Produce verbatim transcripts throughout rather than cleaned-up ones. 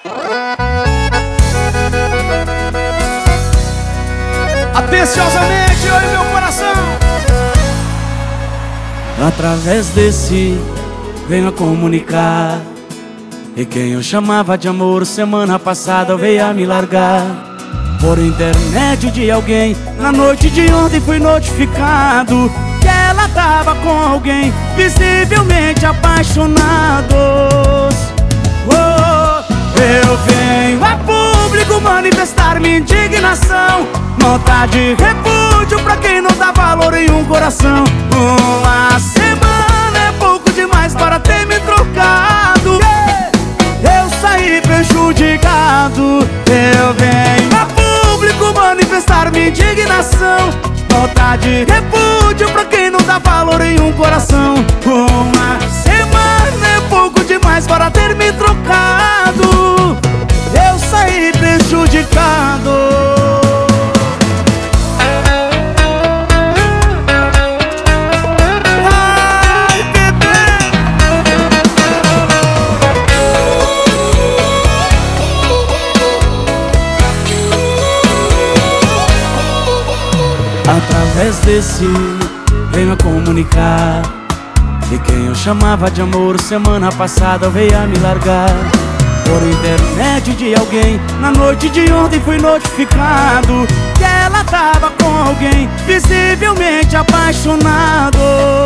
Atenciosamente, olha meu coração. Através desse venho a comunicar, e quem eu chamava de amor semana passada veio a me largar. Por intermédio de alguém, na noite de ontem fui notificado que ela tava com alguém, visivelmente apaixonados. Oh, eu venho a público manifestar minha indignação, nota de repúdio pra quem não dá valor em um coração. Uma semana é pouco demais para ter me trocado. Eu saí prejudicado. Eu venho a público manifestar minha indignação, nota de repúdio pra quem não dá valor em um coração. Uma semana é pouco demais para ter me trocado. Eu saí prejudicado. Através desse venho a comunicar, e quem eu chamava de amor semana passada veio a me largar. Por intermédio de alguém, na noite de ontem fui notificado que ela tava com alguém, visivelmente apaixonados.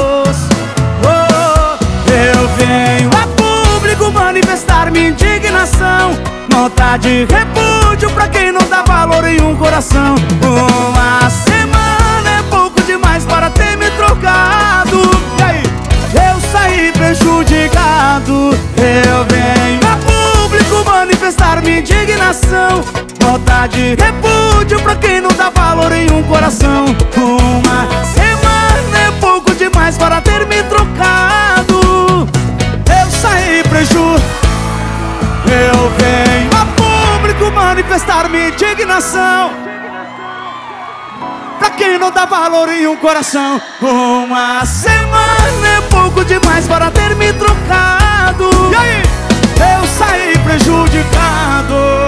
Oh, eu venho a público manifestar minha indignação, nota de repúdio pra quem não dá valor em um coração. Uma semana é pouco demais para ter me trocado. E aí? Eu saí prejudicado. Eu venho a público manifestar minha indignação, nota de repúdio pra quem não dá valor em um coração. Uma semana é pouco demais para ter me trocado. Eu saí prejudicado. Eu venho a público manifestar minha indignação pra quem não dá valor em um coração. Uma semana é pouco demais para ter me trocado. E aí? Eu saí prejudicado.